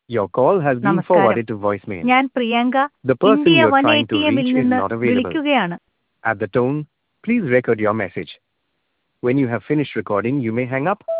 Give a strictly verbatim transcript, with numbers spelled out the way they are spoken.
Your call has been നമസ്കാരം. forwarded to voicemail. ഞാൻ Priyanka The person India you're one A trying to T എമ്മിൽ reach is നിന്ന് not available. വിളിക്കുകയാണ്. At the tone, please record your message. When you have finished recording, you may hang up.